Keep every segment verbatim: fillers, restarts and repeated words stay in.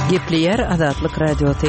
Gepleyer Azatlyk Radiosu.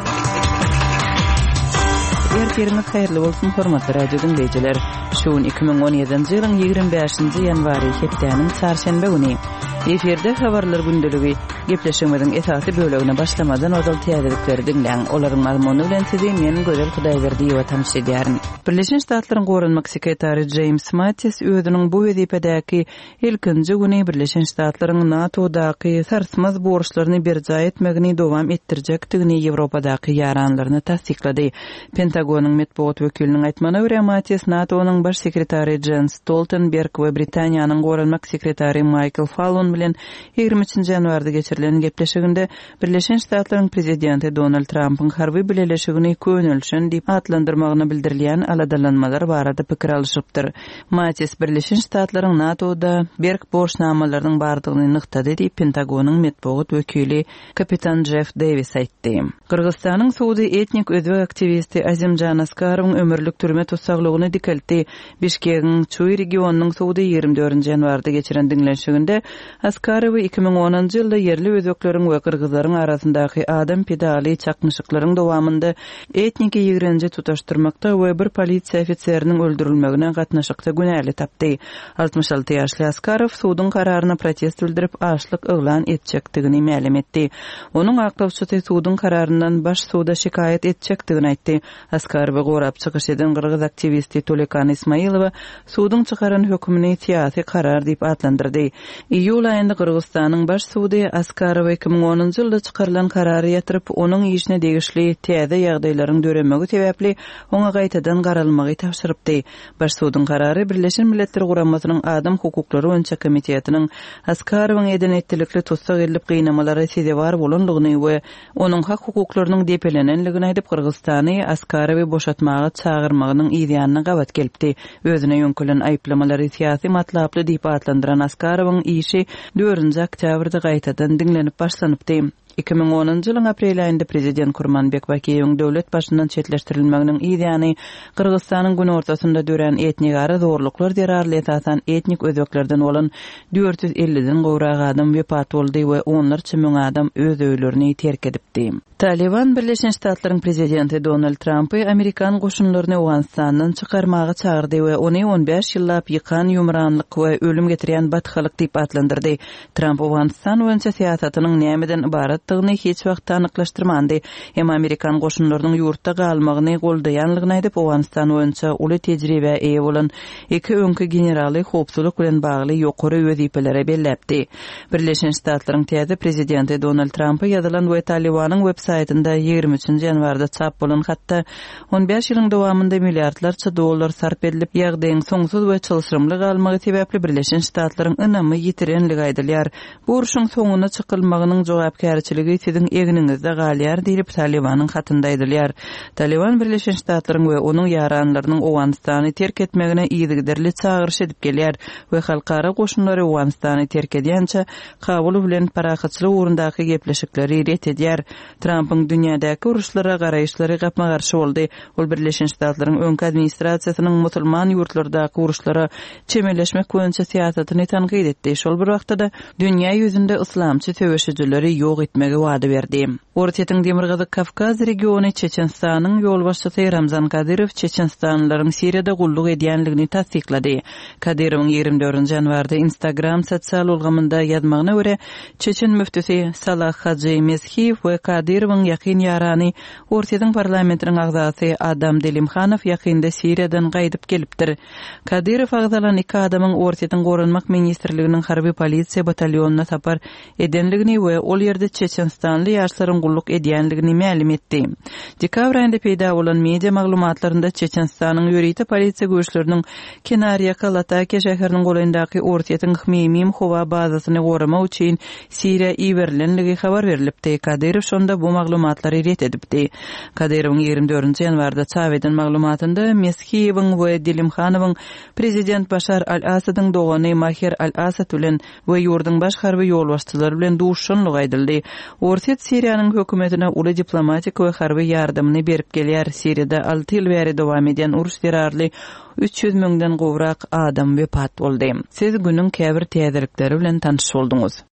Ertiriniz hayırlı olsun hormatly radio dinleyijiler. Şuun iki ming on ýedinji ýylyň ýigirme beşinji ýanwary hepdeniň çarşembe güni eferde habarlar gündüligi gepleşmediň esasy bölegine başlamadan ozal täzelikleri dinleň. Olaryň mazmuny bilen sizi men Gözel Hudaýberdi ýa tanışy edýärin. Birleşen Ştatlaryň Gorunmak sekretary James Mattis özüniň bu wezipedäki ilkinji güni Birleşen Ştatlaryň NATO'daky sarsmaz borçlaryny berja etmegini dowam etdirjekdigini Ýewropadaky ýaranlaryny tasdiklady. Pentagonyň medpuat wekiliniň aýtmagyna görä Mattis NATO'nyň baş sekretary Jens Stoltenberg we Britaniýanyň Gorunmak sekretary Michael Fallon bilen ýygrimi üçinji ýanwarda geçirilen gepleşiginde Birleşen Ştatlaryň prezidenti Donald Trump'yň harby bileleşigini könülşen diýip atlandyrmagyny bildirilýän aladalanmalar barada pikir alışypdyr. Mattis Birleşen Ştatlaryň NATO'da berk borçnamalarynyň bardygyny nyktady diýip Pentagonyň medpuat wekili kapitan Jeff Davis aýtdy. Kyrgyzstanyň Suudi etnik özbek aktivisti Azimjan Askarowyň ömürlük türme tutsaklygyny dikeldi. Bişkegiň Çuy regionunyň Suudi ýygrimi dördünji ýanwarda geçiren dinleşiginde Askarowy iki ming onunji ýylda yerli özbekleriň we kyrgyzlaryň arasyndaky adam pedali çakmyşyklaryň dowamında etnik ýigrenji tutaşdyrmakda we bir polisiýa ofitseriniň öldürilmegine gatnaşykda günäli tapdy. altymyş alty ýaşly Askarov suwdyň kararyna protest bildirip açlyk eglan etjekdigini ma'lum etdi. Onuň aklawçysy suwdyň kararyndan baş suwda şikayet etjekdigini aýtdy. Askarowy gorap çykyş eden kyrgyz aktivisti Tolekan Ismailowa suwdyň çykaran hökmüni siýasy karar diýip atlandyrdy. İýul aýynda Kyrgyzstanyň baş suwdy Askarowy iki ming onunji ýylda çykarylan karary ýatyryp onuň işine degişli täze ýagdaýlaryň döremegi sebäpli oňa gaýtadan garalmagy tapşyrypdy. Baş suwdyň karary Birleşen Milletler Guramasynyň Adam hukuklary boýunça komitetiniň Askarowyň eden etdilikli tutsak edilip gynamalara sebäp bolanlygyny we onuň hak hukuklarynyň depelenenligini aýdyp Kyrgyzstany Askarowy boşatmagy çağırmagynyň ýa-da gabat gelipdi. Özüne ýönkelen aýplamalary siýasy matlaply diýip atlandyran Askarowyň işi dördünji oktýabrda gaýtadan dinlenip başlanypdy. iki ming onunji ýylyň aprel aýynda prezident Kurmanbek Bakiýewiň döwlet başyndan çetleşdirilmeginiň ýa-da Kyrgyzstanyň gün ortasynda dören etnik ara zorluklar derarly esasan etnik özbeklerden bolan dört yüz elliden gowrak adam wepat boldy we onlarça müň adam öz öýlerini terk edipdi. Taliban Birleşen Ştatlaryň prezidenti Donald Trumpy Amerikan goşunlaryny Awganistandan çykarmagy çağırdy we ony on beş ýyllap ýykan ýumranlyk we ölüm getirýän bathalyk diýip atlandyrdy. Trump Awganistan boýunça siýasatynyň nämeden ibaratdygyny hiç wagt anyklaşdyrmady. Hem Amerikan goşunlarynyň ýurtda galmagyny goldaýanlygyny aýdyp Awganistan boýunça uly tejribe eýe bolan iki öňkü generaly howpsuzlyk bilen bagly ýokary wezipelere belläpdi. Birleşen Ştatlaryň täze prezidenti Donald Trumpy ýazylan we Talibanyň web saytynda ýygrimi üçinji ýanwarda çap bolan hatda on beş ýylyň dowamında milliardlarça dollar sarp edilip ýagdaýyň soňsuz we çylşyrymly galmagy sebäpli Birleşen Ştatlaryň ynamy ýitirenligi aýdylýar. Bu uruşyň soňuna çykylmagynyň jogapkärçiligi siziň eginizde galýar diýip Talibanyň hatynda aýdylýar. Taliban Birleşen Ştatlaryň we onuň ýaranlarynyň Awganistany terk etmegine ýygyderli çağırış edip gelýär we halkara goşunlary Awganistany terk edýänçe kabuly bilen parahatçylyk urundaky gepleşikleri ret edýär. Trump'yň dünýädäki uruşlara garaýşlary gapma garşy boldy. Ol Birleşen Ştatlaryň öňki administrasiýasynyň musulman ýurtlardaky uruşlara çemeleşmek boýunça siýasatyny tanqid etdi. Şol bir wagtda dünýä ýüzünde islamçy töweşijileri ýok etmegi wada berdi. Ortaýyň Demirgazy Kavkaz regiony Çeçenstanyň ýolbaşçysy Ramzan Kadyrow Çeçenstanlylaryň Siriýada gulluk edýänligini tasdiklady. Kadyrowyň ýygrimi dördünji ýanwarda Instagram sosial ulgamynda ýazmagyna görä Çeçen müftüsi Salah Haji Mezhiyev we Kadyrowyň ýakyn ýarany Ortaýyň parlamentiniň agzasy Adam Delimkhanov ýakynda Siriýadan gaýdyp gelipdir. Kadyrow agzalan iki adamyň Ortaýyň Gorunmak ministrliginiň harby polisiýa batalyonuna sapar edenligini we ol ýerde Çeçenstanly ýaşlaryň gulluk edýänligini ma'lum etdi. Dekabr aýynda peýda bolan media maglumatlarynda Çeçenstanyň ýörüýte polisiýa güýçleriniň Kenariyaka Lataka şäheriniň golandaky Ortaýyň Hmeymim howa bazasyny goramak üçin Siriýa iýerilenligi habar berilipdi. Kadyrow şonda bu maglumatlary ret edipdi. Kadyrowyň ýygrimi dördünji ýanwarda çap eden maglumatynda Mezhiyewiň we Delimkhanowyň prezident Başar al-Asadyň dogany Mahir al-Asad bilen we ýurdyň baş harby ýolbaşçylary bilen duşşanlyk aýdyldy. Ortaýy Siriýanyň hökümetine uly diplomatik we harby ýardymyny berip gelýär. Siriýada alty ýyl bäri dowam eden uruş derarly üç yüz müňden gowrak adam wepat boldy. Siz günüň käbir täzelikleri bilen tanış bolduňuz.